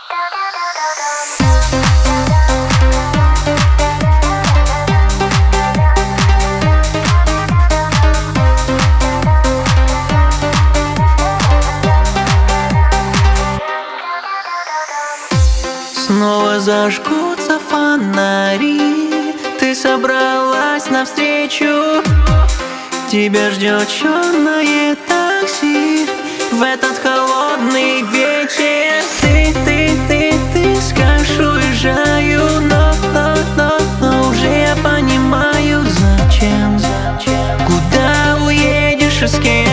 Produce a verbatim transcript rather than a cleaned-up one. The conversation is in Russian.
Снова зажгутся фонари, ты собралась навстречу. Тебя ждет черное такси в этот холодный вечер. Ты, ты, ты, ты скажешь, уезжаю, но, но, но, но уже я понимаю, зачем, куда уедешь и с кем.